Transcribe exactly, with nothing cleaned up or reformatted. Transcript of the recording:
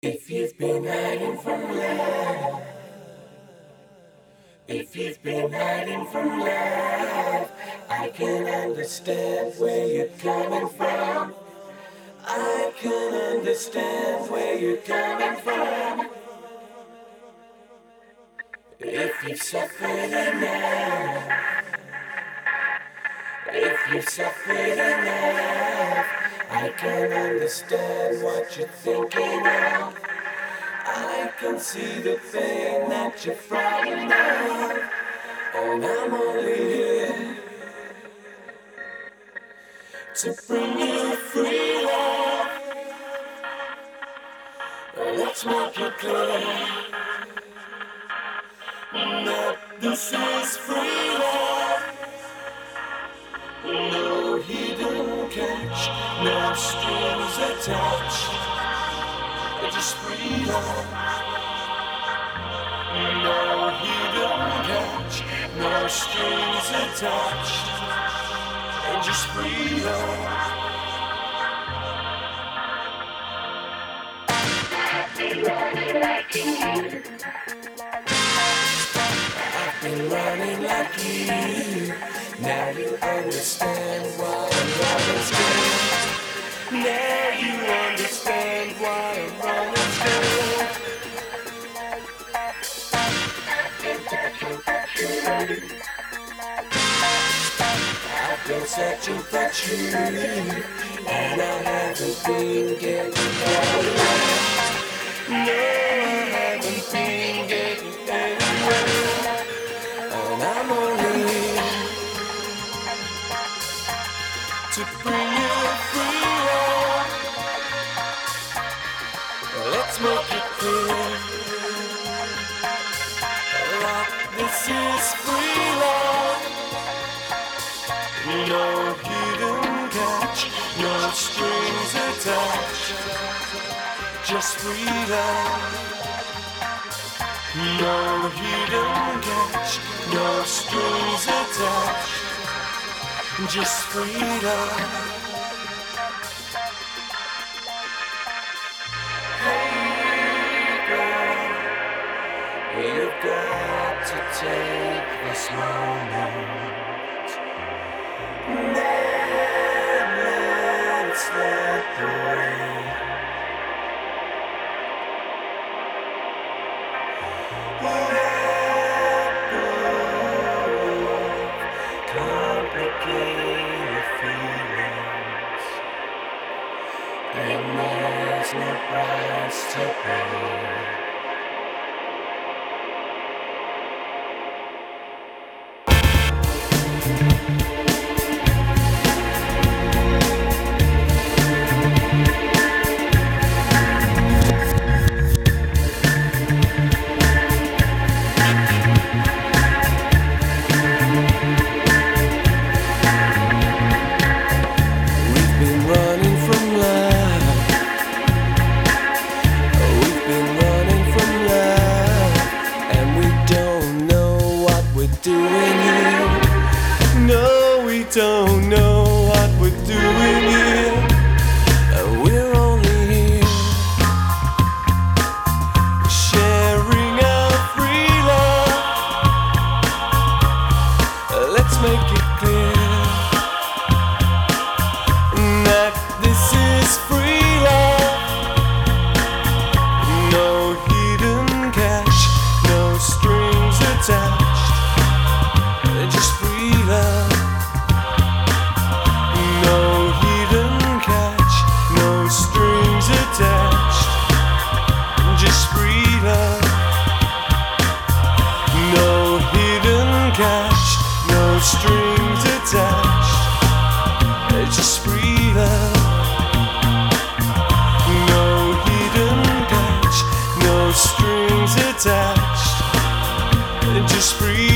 If you've been hiding from love, if you've been hiding from love, I can understand where you're coming from. I can understand where you're coming from. If you've suffered enough, if you've suffered enough, I can understand what you're thinking of. I can see the thing that you're frightened of, and I'm only here to bring you freedom. Let's make it clear that this is freedom. No hidden catch, no strings attached, just freedom. No hidden catch, no strings attached, and just freedom. I've been running like you. I've been running like you. Now you understand why I'm running scared. Now you understand why I'm running scared. I've been searching for truth, and I haven't been getting anywhere. No, I haven't been getting anywhere. And I'm only here to bring you freedom. Let's make it clear that this is freedom. No hidden catch, no strings attached, just freedom. No hidden catch, no strings attached, just freedom. Hey girl, you've got to take this moment. Then let's let the rain. Let go of complicated feelings, and there's no price to pay. Don't know what we're doing here, and we're only here sharing our free love. Let's make it clear that this is free love. No hidden catch, no strings attached, just free love. Catch, no strings attached, just free love. No hidden catch, no strings attached, just free